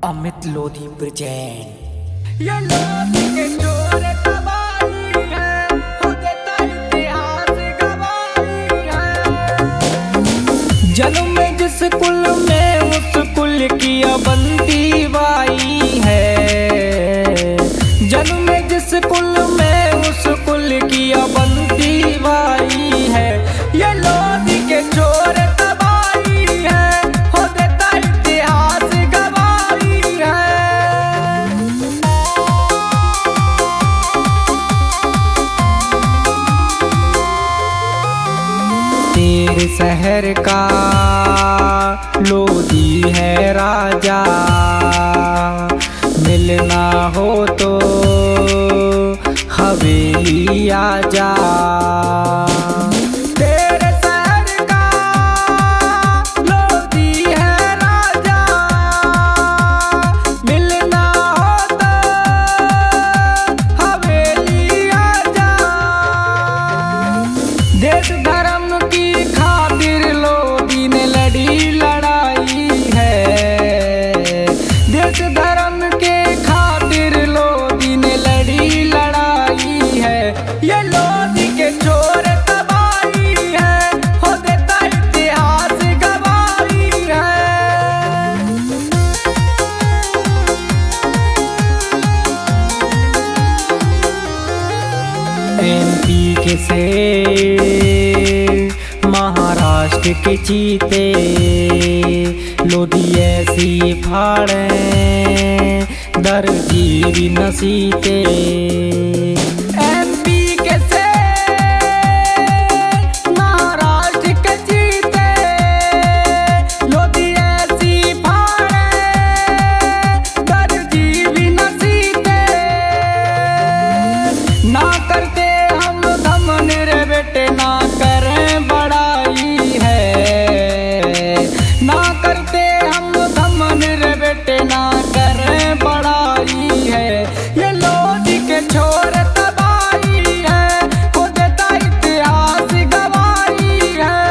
Amit Lodhi present. ये लोधी के चोर तबाही है, खुद का इतिहास गवाही है। जन्म में जिस कुल में उस कुल की अबंदी बाई है। जन्म में जिस कुल में उस कुल की अबंदी बाई है। ये लोधी के चोर तबाही है, खुद का इतिहास गवाही है। तेरे शहर का लोधी है राजा, मिलना हो तो हवेली आजा। तेरे शहर का लोधी है राजा, मिलना हो तो हवेली आजा। देश धर्म की खातिर लोधी ने लड़ी लड़ाई है। देश धर्म के खातिर लोधी ने लड़ी लड़ाई है। ये लोधी के चोर तबाही है, खुद का इतिहास गवाही है। MP के से महाराष्ट्र के चीते, लोधी ऐसी फाड़े दर्जी भी नसीते। MP के से महाराष्ट्र के जीते, लोधी ऐसी फाड़े दर्जी भी नसीते। ना करते हम दमन रे बेटे, ना करें बड़ाई है। ना करते हम दमन रे बेटे, ना करें बड़ाई है। ये लोधी के चोर तबाही है, खुद का इतिहास गवाही है।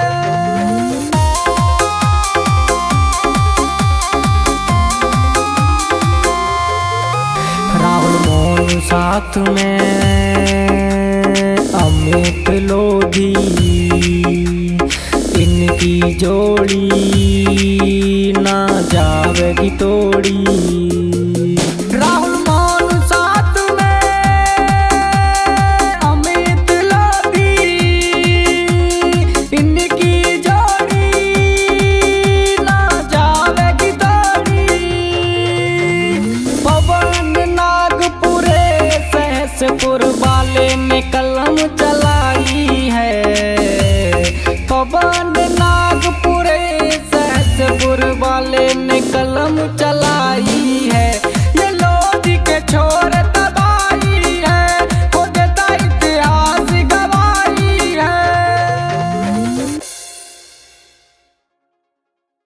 राहुल मोहन साथ में अमित लोधी, इनकी जोड़ी ना जावेगी तोड़ी। राहुल मोहन साथ में अमित लोधी, इनकी जोड़ी ना जावेगी तोड़ी। पवन नागपुरे सहसपुर वाले ने कलम चलाई है। पवन नागपुरे सहसपुर वाले ने कलम चलाई।